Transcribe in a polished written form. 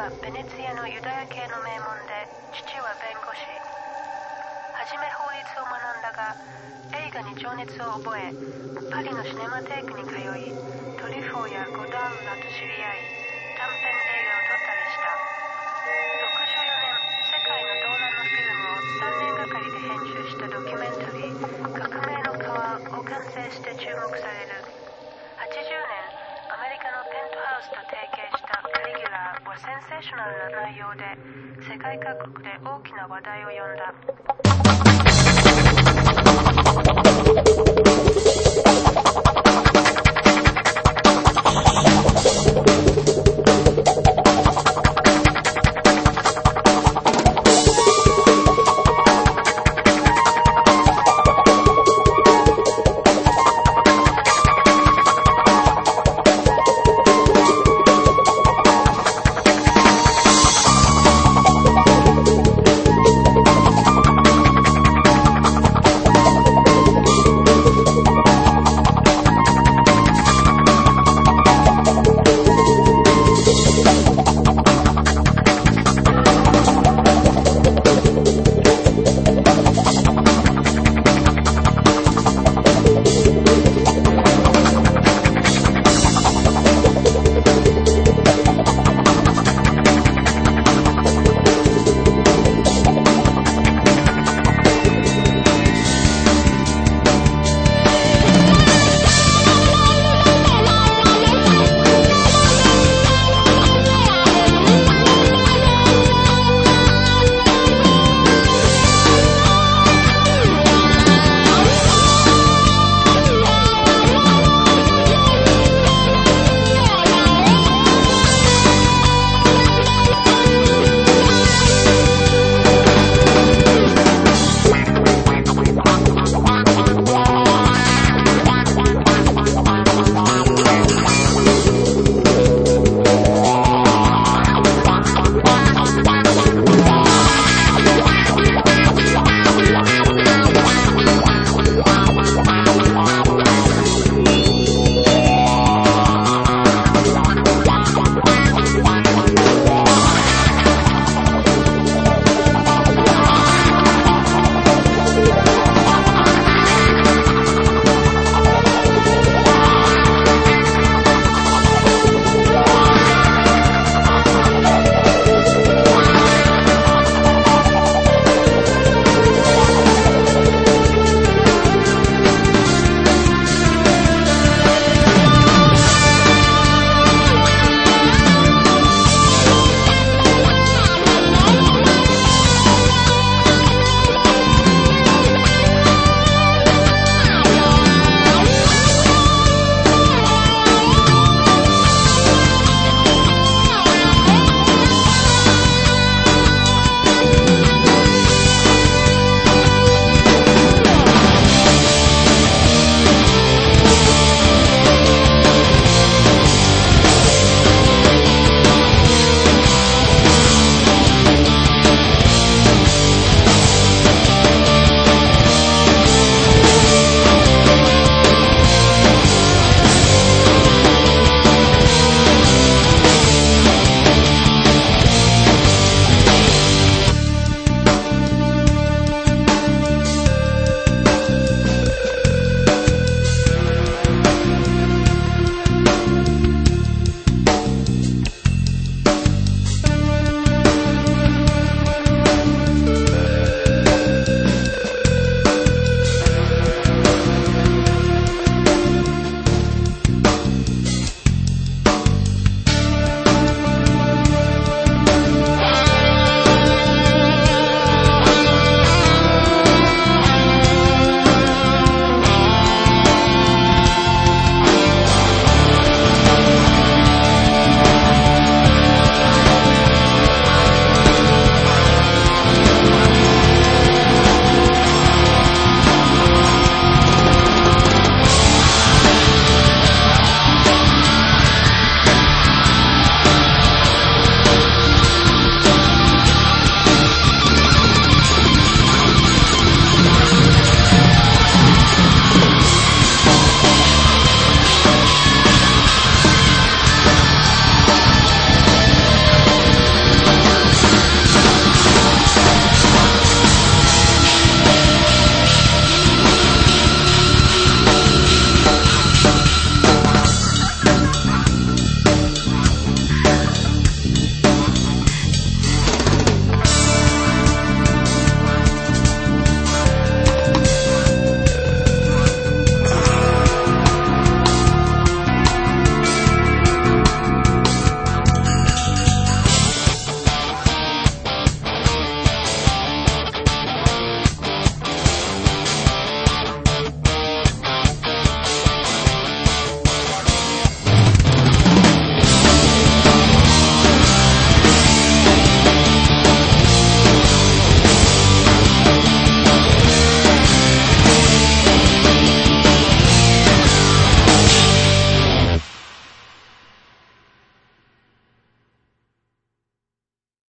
はベネツィアのユダヤ系の名門で、父は弁護士。はじめ法律を学んだが、映画に情熱を覚え、パリのシネマテークに通い、トリュフォーやゴダールらと知り合い、短編映画を撮ったりした。64年、世界の動乱のフィルムを3年がかりで編集したドキュメンタリー、革命の川を完成して注目される。80年、アメリカのペントハウスと提携したカリギュラーはセンセーショナルな内容で世界各国で大きな話題を呼んだ。